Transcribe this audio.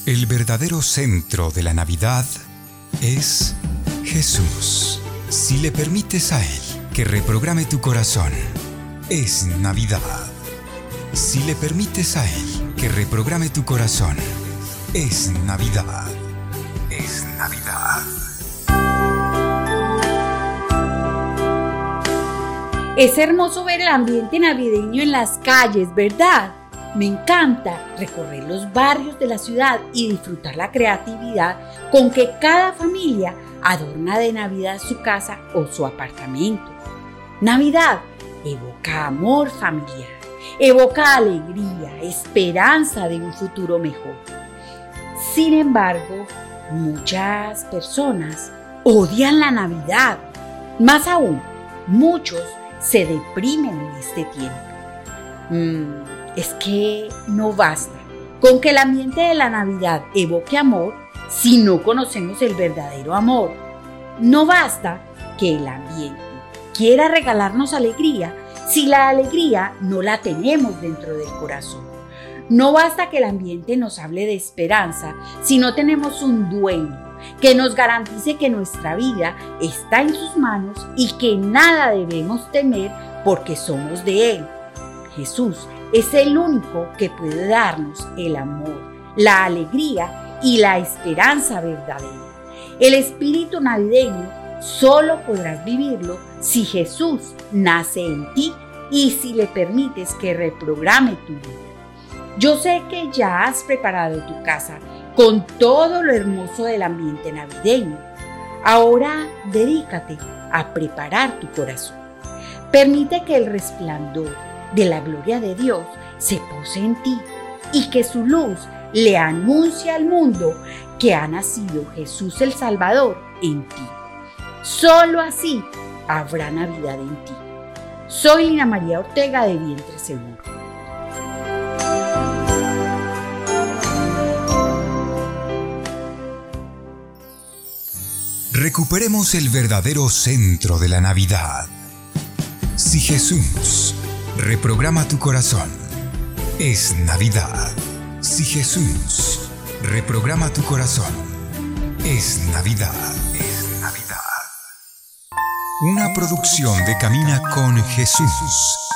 El verdadero centro de la Navidad es Jesús. Si le permites a Él que reprograme tu corazón, es Navidad. Si le permites a Él que reprograme tu corazón, es Navidad. Es Navidad. Es hermoso ver el ambiente navideño en las calles, ¿verdad? Me encanta recorrer los barrios de la ciudad y disfrutar la creatividad con que cada familia adorna de Navidad su casa o su apartamento. Navidad evoca amor familiar, evoca alegría, esperanza de un futuro mejor. Sin embargo, muchas personas odian la Navidad. Más aún, muchos se deprimen en este tiempo. Es que no basta con que el ambiente de la Navidad evoque amor si no conocemos el verdadero amor. No basta que el ambiente quiera regalarnos alegría si la alegría no la tenemos dentro del corazón. No basta que el ambiente nos hable de esperanza si no tenemos un dueño que nos garantice que nuestra vida está en sus manos y que nada debemos temer porque somos de Él. Jesús es el único que puede darnos el amor, la alegría y la esperanza verdadera. El espíritu navideño solo podrás vivirlo si Jesús nace en ti y si le permites que reprograme tu vida. Yo sé que ya has preparado tu casa con todo lo hermoso del ambiente navideño. Ahora dedícate a preparar tu corazón. Permite que el resplandor de la gloria de Dios se pose en ti y que su luz le anuncie al mundo que ha nacido Jesús el Salvador en ti. Solo así habrá Navidad en ti. Soy Lina María Ortega de Vientre Seguro. Recuperemos el verdadero centro de la Navidad. Si Jesús reprograma tu corazón, es Navidad. Si Jesús reprograma tu corazón, es Navidad. Es Navidad. Una producción de Camina con Jesús.